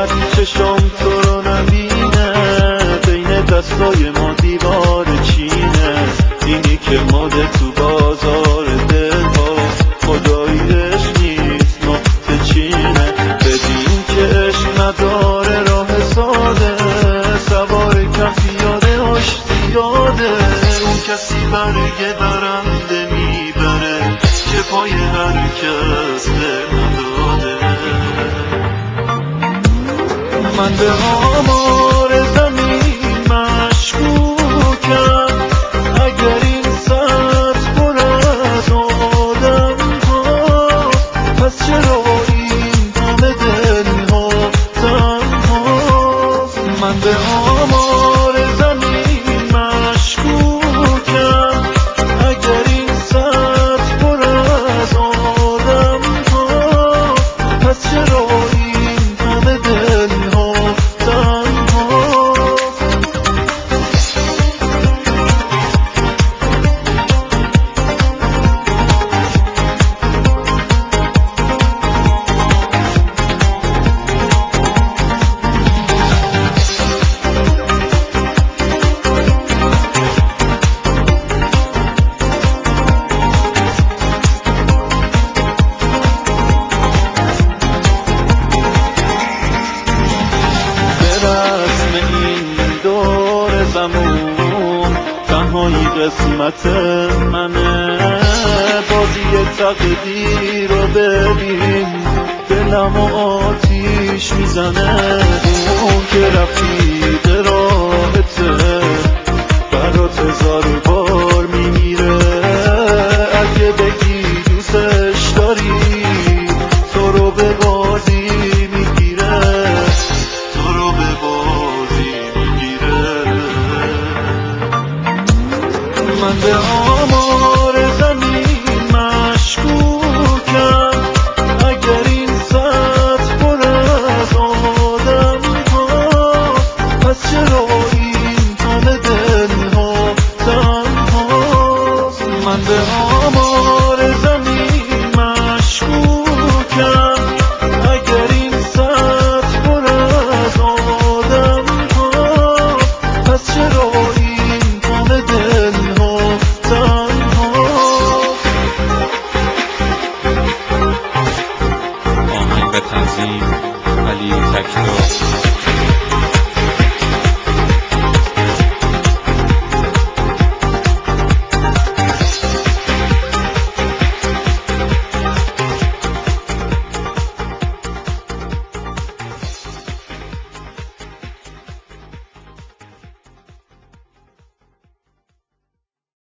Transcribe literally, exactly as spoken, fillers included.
شاید چشم تو رو نبینه، بین دستای ما دیوار چینه. اینی که ماده تو بازار دل ها، خداییش نیست نقطه چینه. بدین که عشق نداره راه ساده، سوار کم پیاده هاش زیاده. اون کسی برگ برنده میبره که پای هر کس دل نداده. من به آمار زمین مشکوکم، اگر این سبز پر از آدم هاست، پس چرا این همه دل ها تنهاست؟ من به آمار زمین مشکوکم، اگر این سبز پر از آدم هاست، پس چرا این همه دل ها تنهاست؟ تنهایی قسمت منه، بازی تقدیر رو ببین، دلم و آتیش میزنه. اون که رفتی